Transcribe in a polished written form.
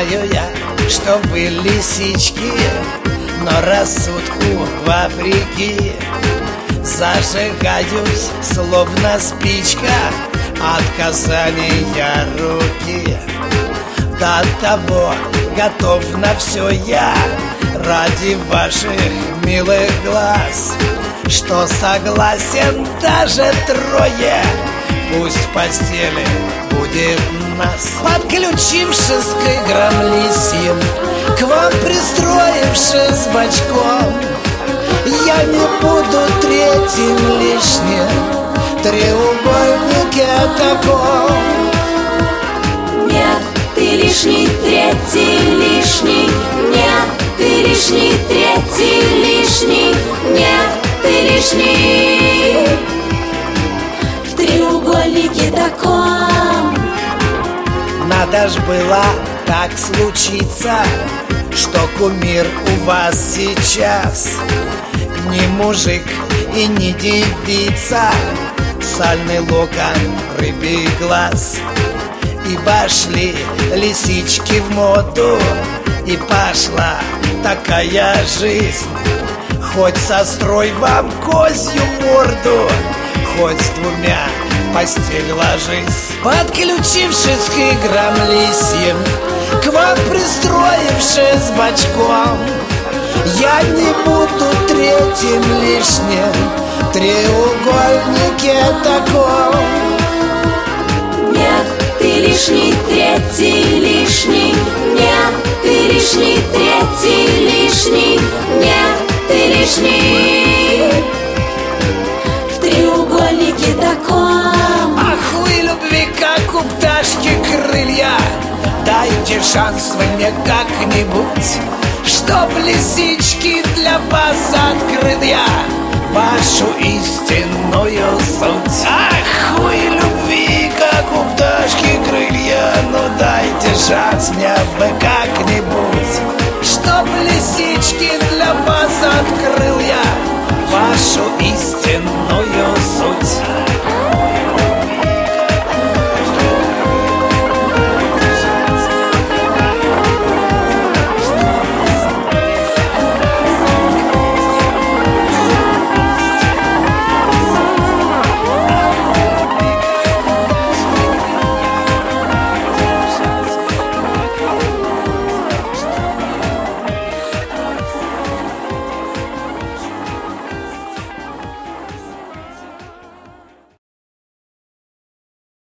Знаю я, что вы лисички, но рассудку вопреки зажигаюсь, словно спичка от касания руки. До того готов на все я ради ваших милых глаз, что согласен даже трое, пусть в постели будет нас. Подключившись к играм лисьим, к вам пристроившись бочком, я не буду третьим лишним в треугольнике таком. Нет, ты лишний, третий лишний. Нет, ты лишний, третий лишний. Нет, ты лишний в треугольнике таком. Надо ж было так случиться, что кумир у вас сейчас не мужик и не девица, сальный локон, рыбий глаз. И вошли лисички в моду, и пошла такая жизнь. Хоть сострой вам козью морду, хоть с двумя в постель ложись. Подключившись к играм лисьим, к вам пристроившись бочком, я не буду третьим лишним в треугольнике таком. Нет, ты лишний, третий лишний. Нет, ты лишний, третий лишний. Нет, ты лишний в треугольнике таком. Ах, вы любви, как у пташки крылья, дайте шанс мне как-нибудь, чтоб лисички для вас открыл я вашу истинную суть. Ах, вы любви, как у пташки крылья, ну дайте шанс мне вы как-нибудь, чтоб лисички для вас открыл я вашу истинную